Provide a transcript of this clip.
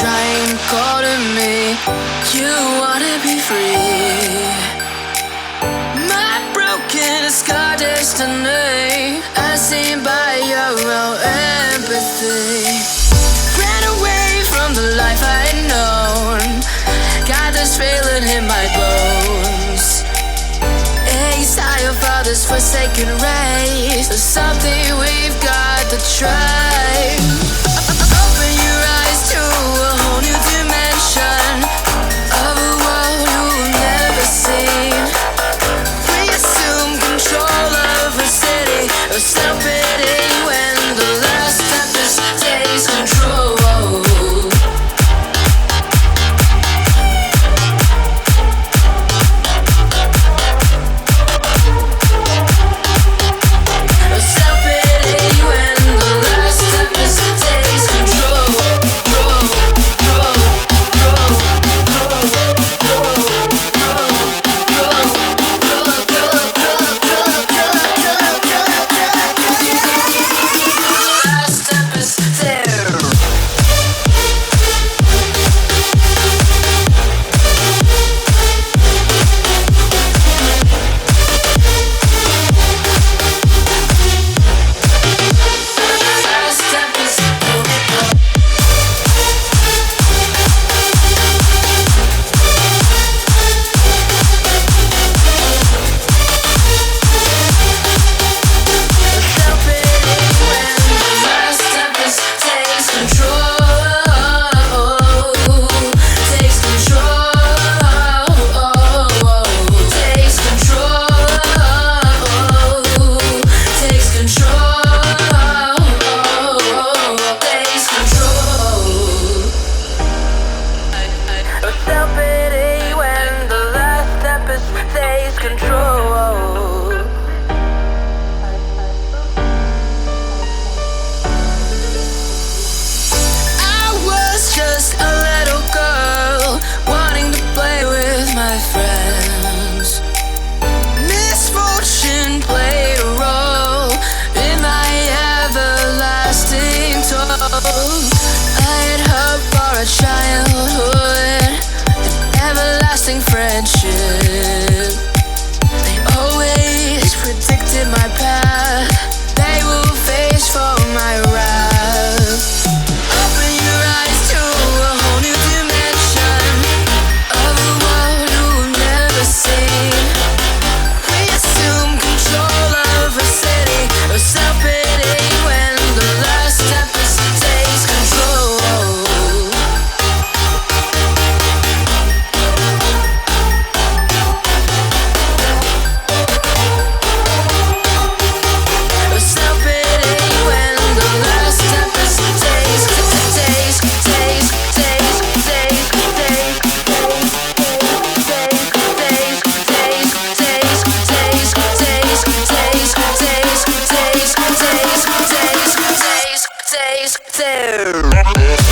trying calling me. You wanna be free. My broken scar destiny, unseen by your own empathy. Ran away from the life I'd known. Got this feeling in my bones. Exile your father's forsaken race. There's something we've got to try. Open your eyes to a whole new dimension of a world you've never seen. We assume control of a city, or self-pity when the last tempest takes control. Childhood, an everlasting friendship. They always predicted my path. They will face for my wrath. Open your eyes to a whole new dimension of a world you've never seen. We assume control of a city, or self-pity when the last tempest takes control. Taste.